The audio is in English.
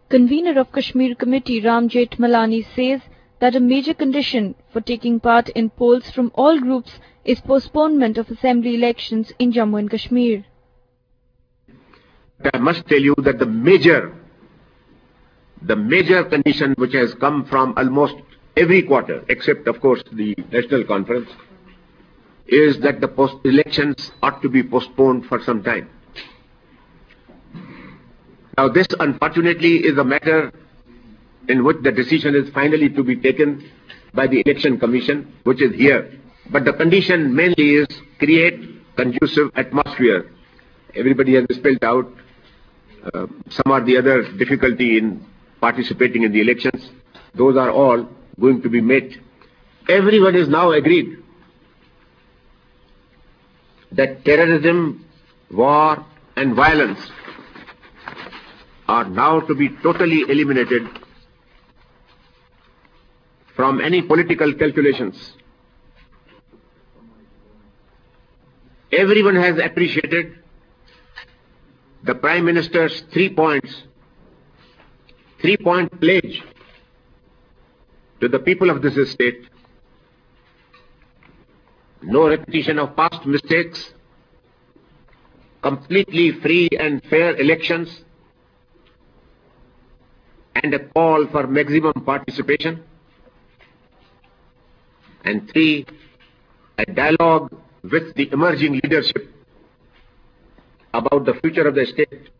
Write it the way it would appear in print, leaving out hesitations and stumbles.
Convener of Kashmir Committee Ram Jethmalani says that a major condition for taking part in polls from all groups is postponement of assembly elections in Jammu and Kashmir. I must tell you that the major condition which has come from almost every quarter, except of course the National Conference, is that the elections ought to be postponed for some time. Now this unfortunately is a matter in which the decision is finally to be taken by the Election Commission, which is here. But the condition mainly is create conducive atmosphere. Everybody has spelled out some or the other difficulty in participating in the elections. Those are all going to be met. Everyone is now agreed that terrorism, war and violence are now to be totally eliminated from any political calculations. Everyone has appreciated the Prime Minister's 3-point pledge to the people of this state. No repetition of past mistakes, completely free and fair elections, and a call for maximum participation. And 3, a dialogue with the emerging leadership about the future of the state.